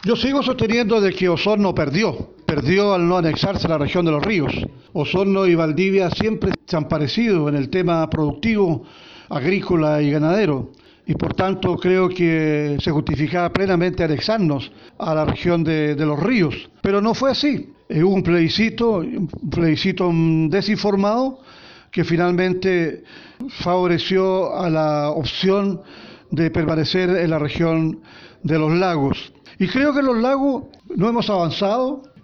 Yo sigo sosteniendo de que Osorno perdió al no anexarse a la región de los ríos. Osorno y Valdivia siempre se han parecido en el tema productivo, agrícola y ganadero. Y por tanto creo que se justificaba plenamente anexarnos a la región de los ríos. Pero no fue así. Hubo un plebiscito desinformado que finalmente favoreció a la opción de permanecer en la región de los lagos. Y creo que en los lagos no hemos avanzado.